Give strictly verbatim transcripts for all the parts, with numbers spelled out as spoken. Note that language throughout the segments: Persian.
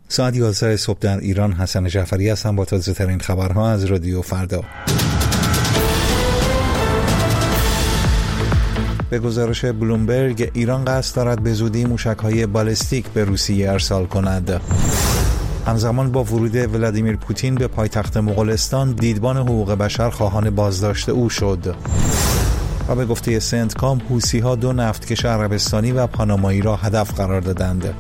ساعت یازده صبح در ایران. حسن جعفری هستم با تازه ترین خبرها از رادیو فردا. به گزارش بلومبرگ، ایران قصد دارد به زودی موشک‌های بالستیک به روسیه ارسال کند. همزمان با ورود ولادیمیر پوتین به پایتخت مغولستان، دیدبان حقوق بشر خواهان بازداشت او شد. و به گفته سنتکام، حوثی‌ها دو نفتکش عربستانی و پانامایی را هدف قرار دادند.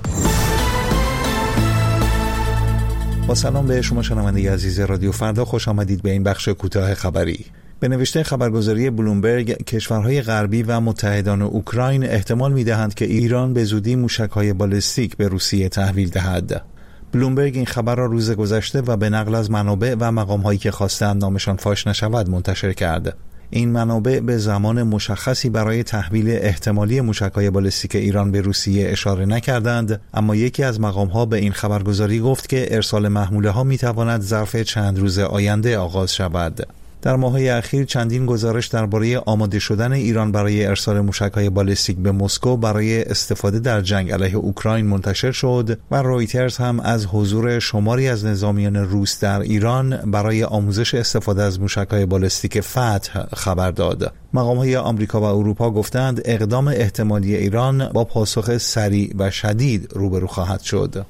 با سلام به شما شنونده عزیز رادیو فردا، خوش آمدید به این بخش کوتاه خبری. به نوشته خبرگزاری بلومبرگ، کشورهای غربی و متحدان اوکراین احتمال می‌دهند که ایران به زودی موشک‌های بالستیک به روسیه تحویل دهد. بلومبرگ این خبر را روز گذشته و به نقل از منابع و مقام‌هایی که خواستند نامشان فاش نشود منتشر کرد. این منابع به زمان مشخصی برای تحویل احتمالی موشک‌های بالستیک ایران به روسیه اشاره نکردند، اما یکی از مقام‌ها به این خبرگزاری گفت که ارسال محموله‌ها می‌تواند ظرف چند روز آینده آغاز شود. در ماه‌های اخیر چندین گزارش درباره آماده شدن ایران برای ارسال موشک‌های بالستیک به مسکو برای استفاده در جنگ علیه اوکراین منتشر شد و رویترز هم از حضور شماری از نظامیان روس در ایران برای آموزش استفاده از موشک‌های بالستیک فتح خبر داد. مقام‌های آمریکا و اروپا گفتند اقدام احتمالی ایران با پاسخ سریع و شدید روبرو خواهد شد.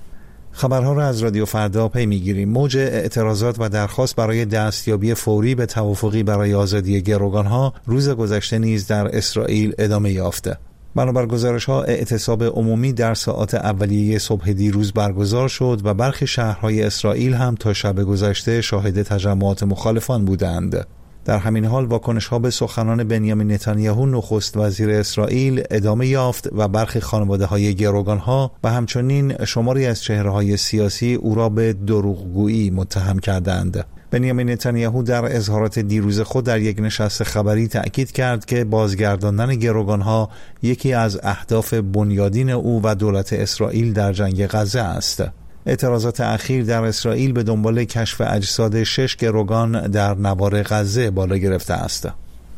خبرها را از رادیو فردا پی می‌گیریم. موج اعتراضات و درخواست برای دستیابی فوری به توافقی برای آزادی گروگان‌ها روز گذشته نیز در اسرائیل ادامه یافته. بنابر گزارش‌ها، اعتصاب عمومی در ساعات اولیه صبح دیروز برگزار شد و برخی شهرهای اسرائیل هم تا شب گذشته شاهد تجمعات مخالفان بودند. در همین حال واکنش‌ها به سخنان بنیامین نتانیاهو نخست وزیر اسرائیل ادامه یافت و برخی خانواده‌های گروگان‌ها و همچنین شماری از چهره‌های سیاسی او را به دروغگویی متهم کردند. بنیامین نتانیاهو در اظهارات دیروز خود در یک نشست خبری تأکید کرد که بازگرداندن گروگان‌ها یکی از اهداف بنیادین او و دولت اسرائیل در جنگ غزه است. اعتراضات اخیر در اسرائیل به دنبال کشف اجساد شش گروگان در نوار غزه بالا گرفته است.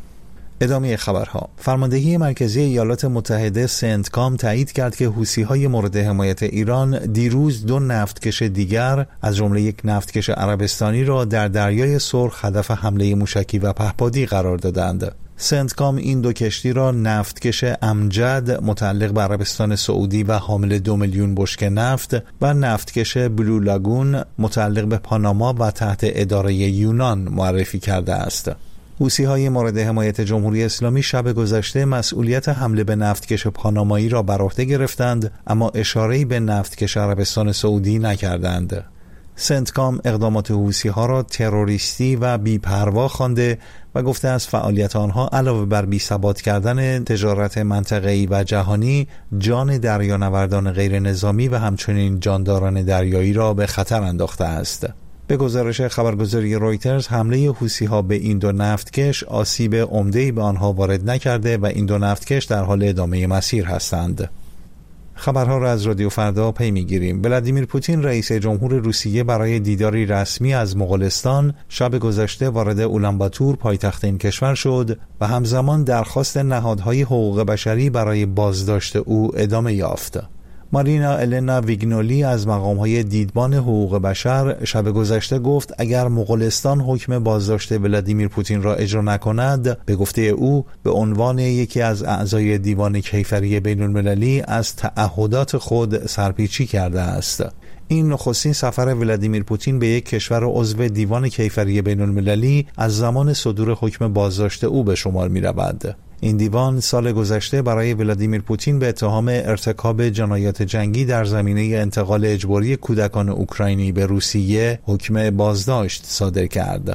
ادامه خبرها. فرماندهی مرکزی ایالات متحده سنتکام تایید کرد که حوثی‌های مورد حمایت ایران دیروز دو نفتکش دیگر از جمله یک نفتکش عربستانی را در دریای سرخ هدف حمله موشکی و پهپادی قرار دادند. سنتکام این دو کشتی را نفتکش امجد متعلق به عربستان سعودی و حامل دو میلیون بشکه نفت و نفتکش بلو لاگون متعلق به پاناما و تحت اداره یونان معرفی کرده است. حوثی‌های مورد حمایت جمهوری اسلامی شب گذشته مسئولیت حمله به نفتکش پانامایی را بر عهده گرفتند، اما اشاره‌ای به نفتکش عربستان سعودی نکردند. سنتکام اقدامات حوثی‌ها را تروریستی و بی‌پروا خوانده و گفته از فعالیت آنها علاوه بر بی‌ثبات کردن تجارت منطقه‌ای و جهانی، جان دریانوردان غیر نظامی و همچنین جانداران دریایی را به خطر انداخته است. به گزارش خبرگزاری رویترز، حمله حوثی‌ها به این دو نفتکش آسیب عمده‌ای به آنها وارد نکرده و این دو نفتکش در حال ادامه مسیر هستند. خبرها را از رادیو فردا پی می‌گیریم. ولادیمیر پوتین رئیس جمهور روسیه برای دیداری رسمی از مغولستان شب گذشته وارد اولانباتور پایتخت این کشور شد و همزمان درخواست نهادهای حقوق بشری برای بازداشت او ادامه یافت. مارینا النا ویگنولی از مقام‌های دیدبان حقوق بشر شب گذشته گفت اگر مغولستان حکم بازداشت ولادیمیر پوتین را اجرا نکند، به گفته او به عنوان یکی از اعضای دیوان کیفری بین‌المللی از تعهدات خود سرپیچی کرده است. این نخستین سفر ولادیمیر پوتین به یک کشور عضو دیوان کیفری بین‌المللی از زمان صدور حکم بازداشت او به شمار می‌رود. این دیوان سال گذشته برای ولادیمیر پوتین به اتهام ارتکاب جنایات جنگی در زمینه انتقال اجباری کودکان اوکراینی به روسیه حکم بازداشت صادر کرد.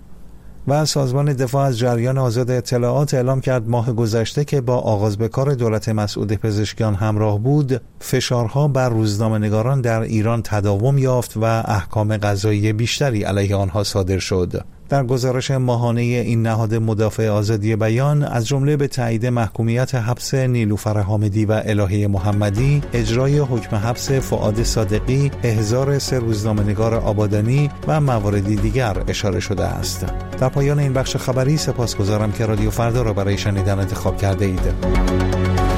و سازمان دفاع از جریان آزاد اطلاعات اعلام کرد ماه گذشته که با آغاز به کار دولت مسعود پزشکیان همراه بود، فشارها بر روزنامه‌نگاران در ایران تداوم یافت و احکام قضایی بیشتری علیه آنها صادر شد. در گزارش ماهانه این نهاد مدافع آزادی بیان، از جمله به تایید محکومیت حبس نیلوفر حامدی و الهه محمدی، اجرای حکم حبس فؤاد صادقی، احضار سه روزنامه‌نگار آبادانی و مواردی دیگر اشاره شده است. در پایان این بخش خبری سپاسگزارم که رادیو فردا را برای شنیدن انتخاب کرده اید.